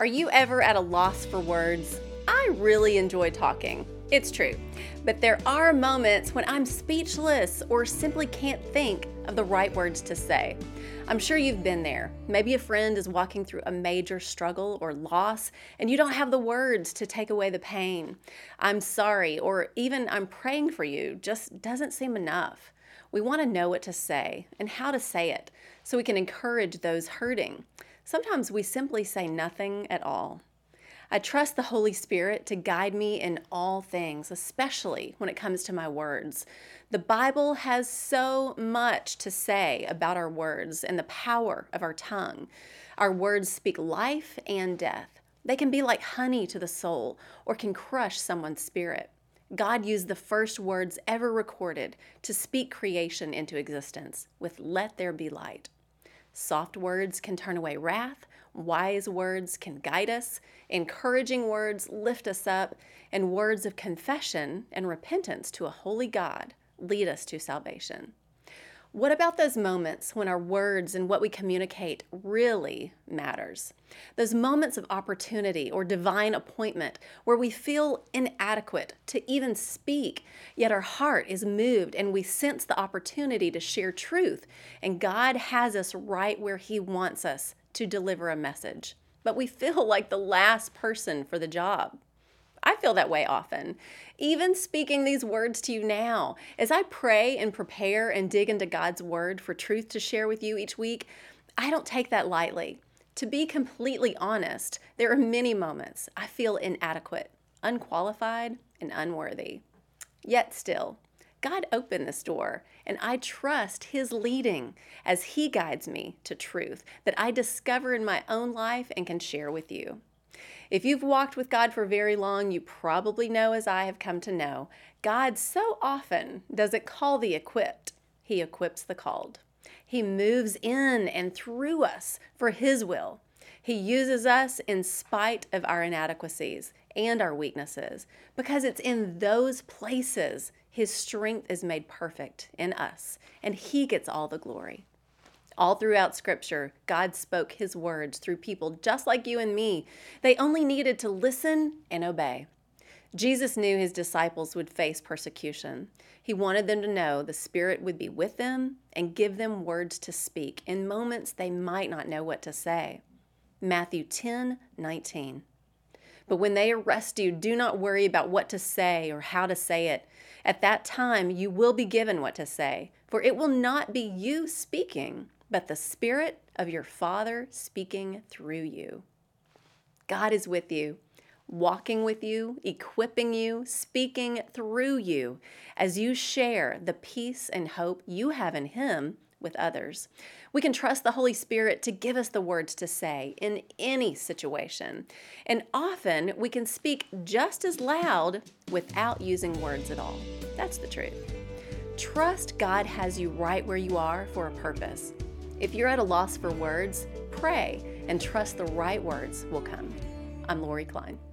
Are you ever at a loss for words? I really enjoy talking. It's true. But there are moments when I'm speechless or simply can't think of the right words to say. I'm sure you've been there. Maybe a friend is walking through a major struggle or loss, and you don't have the words to take away the pain. I'm sorry, or even I'm praying for you, just doesn't seem enough. We want to know what to say and how to say it so we can encourage those hurting. Sometimes we simply say nothing at all. I trust the Holy Spirit to guide me in all things, especially when it comes to my words. The Bible has so much to say about our words and the power of our tongue. Our words speak life and death. They can be like honey to the soul or can crush someone's spirit. God used the first words ever recorded to speak creation into existence with "Let there be light." Soft words can turn away wrath, wise words can guide us, encouraging words lift us up, and words of confession and repentance to a holy God lead us to salvation. What about those moments when our words and what we communicate really matters? Those moments of opportunity or divine appointment where we feel inadequate to even speak, yet our heart is moved and we sense the opportunity to share truth, and God has us right where He wants us to deliver a message, but we feel like the last person for the job. I feel that way often. Even speaking these words to you now, as I pray and prepare and dig into God's Word for truth to share with you each week, I don't take that lightly. To be completely honest, there are many moments I feel inadequate, unqualified, and unworthy. Yet still, God opened this door, and I trust His leading as He guides me to truth that I discover in my own life and can share with you. If you've walked with God for very long, you probably know, as I have come to know, God so often doesn't call the equipped, He equips the called. He moves in and through us for His will. He uses us in spite of our inadequacies and our weaknesses, because it's in those places His strength is made perfect in us, and He gets all the glory. All throughout Scripture, God spoke His words through people just like you and me. They only needed to listen and obey. Jesus knew His disciples would face persecution. He wanted them to know the Spirit would be with them and give them words to speak in moments they might not know what to say. Matthew 10:19. But when they arrest you, do not worry about what to say or how to say it. At that time, you will be given what to say, for it will not be you speaking, but the Spirit of your Father speaking through you. God is with you, walking with you, equipping you, speaking through you as you share the peace and hope you have in Him with others. We can trust the Holy Spirit to give us the words to say in any situation. And often we can speak just as loud without using words at all. That's the truth. Trust God has you right where you are for a purpose. If you're at a loss for words, pray and trust the right words will come. I'm Lori Klein.